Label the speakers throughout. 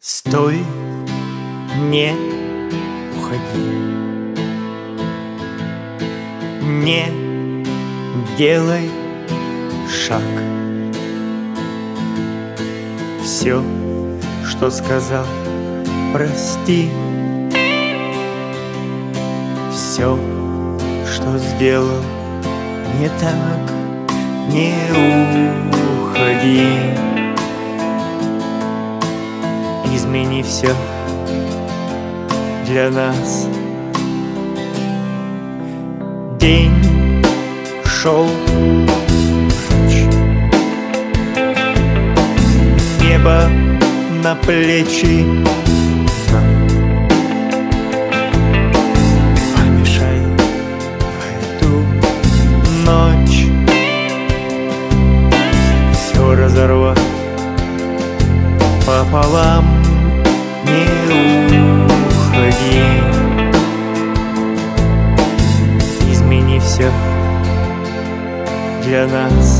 Speaker 1: Стой, не уходи, не делай шаг. Все, что сказал, прости. Все, что сделал не так, не уходи. Измени все для нас. День шел прочь, небо на плечи нам. Помешай в эту ночь все разорвать пополам. Не уходи, измени все для нас.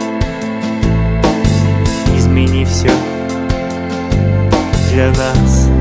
Speaker 1: Измени все для нас.